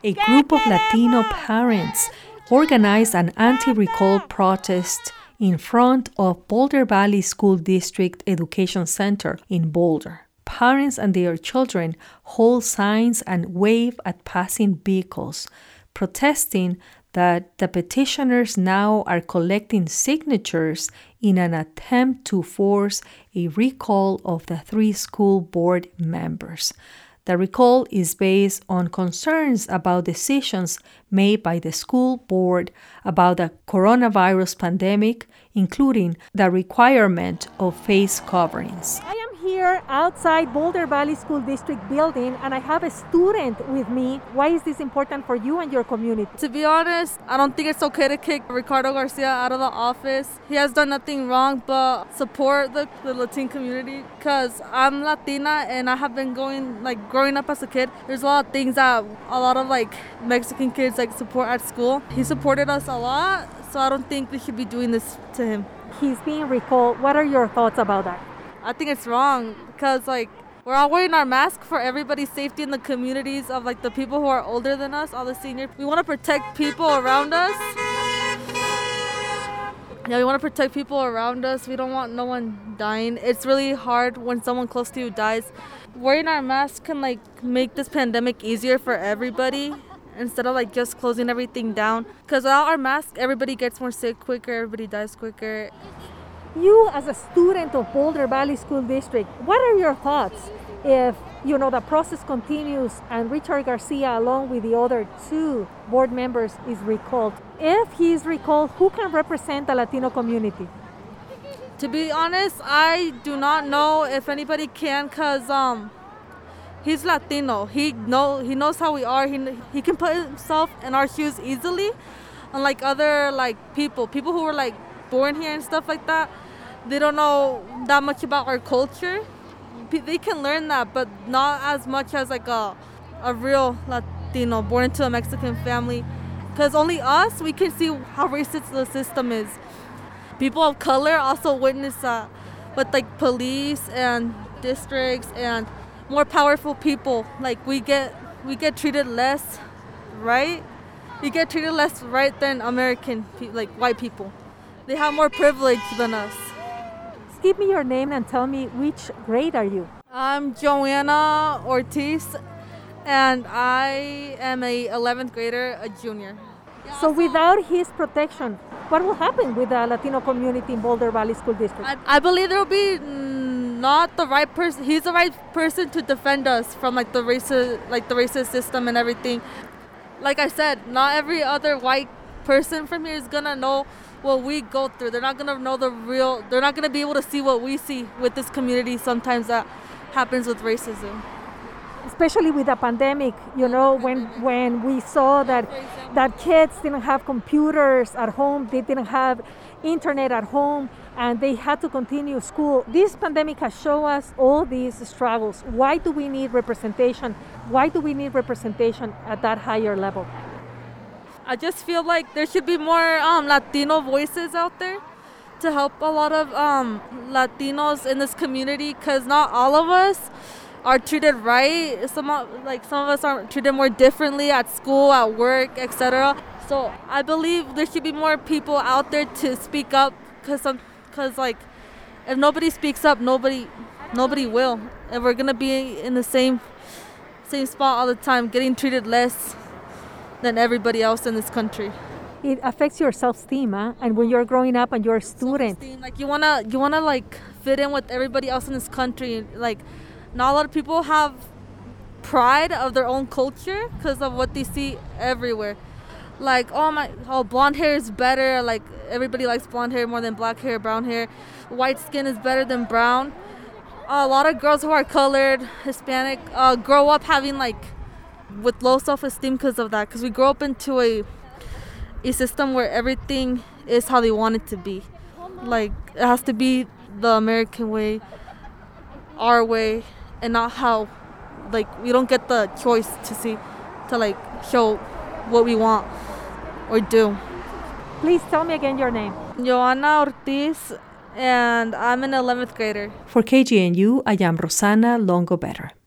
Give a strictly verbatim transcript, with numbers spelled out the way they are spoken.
a group of Latino parents organized an anti-recall protest in front of Boulder Valley School District Education Center in Boulder. Parents and their children hold signs and wave at passing vehicles, protesting that the petitioners now are collecting signatures in an attempt to force a recall of the three school board members. The recall is based on concerns about decisions made by the school board about the coronavirus pandemic, including the requirement of face coverings. I am here outside Boulder Valley School District building, and I have a student with me. Why is this important for you and your community? To be honest, I don't think it's okay to kick Ricardo Garcia out of the office. He has done nothing wrong but support the, the Latino community, because I'm Latina and I have been going, like, growing up as a kid. There's a lot of things that a lot of, like, Mexican kids, like, support at school. He supported us a lot, so I don't think we should be doing this to him. He's being recalled. What are your thoughts about that? I think it's wrong because, like, we're all wearing our mask for everybody's safety in the communities of, like, the people who are older than us, all the seniors. We want to protect people around us. Yeah, we want to protect people around us. We don't want no one dying. It's really hard when someone close to you dies. Wearing our mask can, like, make this pandemic easier for everybody instead of, like, just closing everything down. Because without our mask, everybody gets more sick quicker, everybody dies quicker. You, as a student of Boulder Valley School District, what are your thoughts if, you know, the process continues and Richard Garcia, along with the other two board members, is recalled? If he is recalled, who can represent the Latino community? To be honest, I do not know if anybody can, because um, he's Latino. He know he knows how we are. He he can put himself in our shoes easily, unlike other, like, people. People who were, like, born here and stuff like that, they don't know that much about our culture. They can learn that, but not as much as, like, a a real Latino born into a Mexican family, because only us, we can see how racist the system is. People of color also witness that with, like, police and districts and more powerful people. Like, we get we get treated less right. We get treated less right than American, like, white people. They have more privilege than us. Give me your name and tell me which grade are you? I'm Joanna Ortiz, and I am a eleventh grader, a junior. So without his protection, what will happen with the Latino community in Boulder Valley School District? I, I believe there will be not the right person. He's the right person to defend us from, like, the racist, like the racist system and everything. Like I said, not every other white person from here is gonna know what we go through. They're not gonna know the real. They're not gonna be able to see what we see with this community. Sometimes that happens with racism. Especially with the pandemic, you know, when when we saw that that kids didn't have computers at home, they didn't have internet at home, and they had to continue school. This pandemic has shown us all these struggles. Why do we need representation? Why do we need representation at that higher level? I just feel like there should be more um, Latino voices out there to help a lot of um, Latinos in this community, because not all of us are treated right. Some like some of us are treated more differently at school, at work, et cetera. So I believe there should be more people out there to speak up, because some, because like if nobody speaks up, nobody, nobody will, and we're gonna be in the same, same spot all the time, getting treated less than everybody else in this country. It affects your self-esteem, huh? And when you're growing up and you're a student, like you wanna, you wanna like fit in with everybody else in this country. Like, not a lot of people have pride of their own culture because of what they see everywhere. Like, oh my, oh blonde hair is better. Like, everybody likes blonde hair more than black hair, brown hair. White skin is better than brown. Uh, a lot of girls who are colored, Hispanic, uh, grow up having like with low self-esteem because of that. Because we grow up into a a system where everything is how they want it to be. Like, it has to be the American way, our way, and not how, like, we don't get the choice to see, to like show what we want or do. Please tell me again your name. Joanna Ortiz, and I'm an eleventh grader. For K G N U, I am Rosana Longo Better.